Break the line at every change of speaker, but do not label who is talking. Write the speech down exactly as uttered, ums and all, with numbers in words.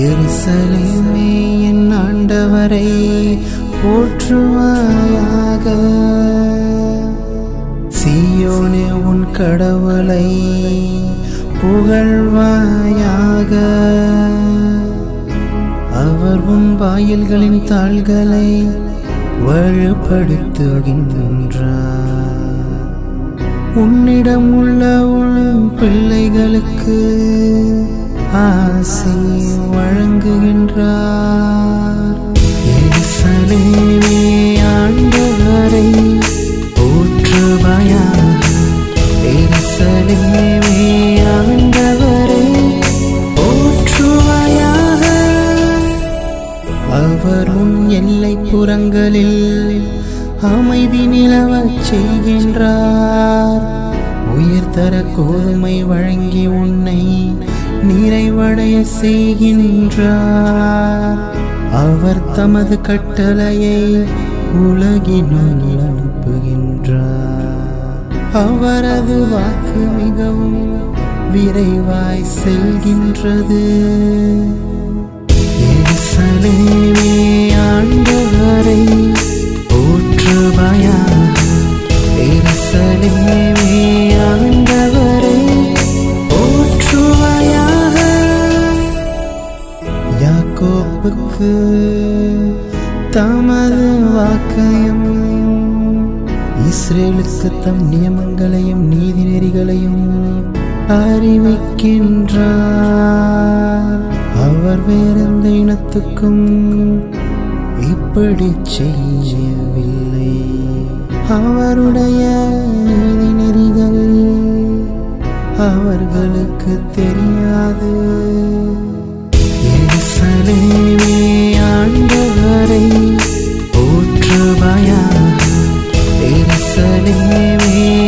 எருசலேமே என் ஆண்டவரை போற்றுவாயாக. சீயோனே உன் கடவுளை புகழ்வாயாக. அவர் உன் வாயில்களின் தாள்களை வலுப்படுத்துகின்றார். உன்னிடம் உள்ள உன் பிள்ளைகளுக்கு ஆசி வழங்குகின்றார். எருசலேமே ஆண்டவரை போற்றுவாயாக. எருசலேமே ஆண்டவரை போற்றுவாயாக. அவர் உன் எல்லை புறங்களில் அமைதி நிலவச் செய்கின்றார். உயர்தர கோதுமை வழங்கி உன்னை நிறைவடைய செய்கின்றார். அவர் தமது கட்டளையை உலகினுள் அனுப்புகின்றார். அவரது வாக்கு மிகவும் விரைவாய் செல்கின்றது. எருசலேமே ஆண்டவரை போற்றுவாயாக. எருசலேமே ஆண்டவரை போற்றுவாயாக. யாக்கோபுக்கு தமது வாக்கையும் இஸ்ரேலுக்கு தம் நியமங்களையும் நீதி நெறிகளையும் அறிவிக்கின்றார். அவர் வேறெந்த இனத்துக்கும் இப்படி செய்யவில்லை. அவருடைய நீதி நெறிகள் அவர்களுக்கு தெரியாது. எருசலேமே ஆண்டவரை போற்றுவாயாக. எருசலேமே